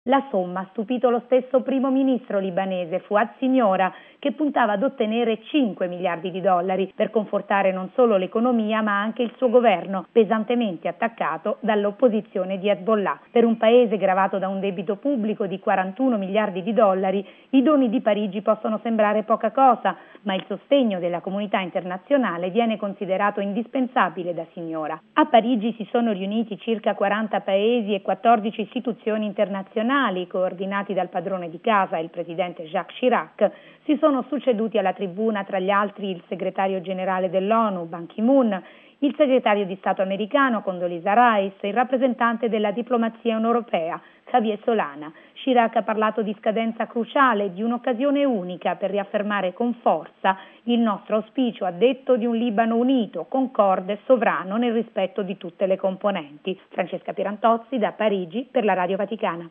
La somma ha stupito lo stesso primo ministro libanese Fouad Siniora, che puntava ad ottenere 5 miliardi di dollari per confortare non solo l'economia ma anche il suo governo, pesantemente attaccato dall'opposizione di Hezbollah. Per un paese gravato da un debito pubblico di 41 miliardi di dollari, i doni di Parigi possono sembrare poca cosa, ma il sostegno della comunità internazionale viene considerato indispensabile da Siniora. A Parigi si sono riuniti circa 40 paesi e 14 istituzioni internazionali, coordinati dal padrone di casa, il presidente Jacques Chirac. Si sono succeduti alla tribuna tra gli altri il segretario generale dell'ONU, Ban Ki-moon, il segretario di Stato americano, Condoleezza Rice, e il rappresentante della diplomazia europea, Javier Solana. Chirac ha parlato di scadenza cruciale, di un'occasione unica per riaffermare con forza il nostro auspicio, ha detto, di un Libano unito, concorde e sovrano nel rispetto di tutte le componenti. Francesca Pierantozzi da Parigi per la Radio Vaticana.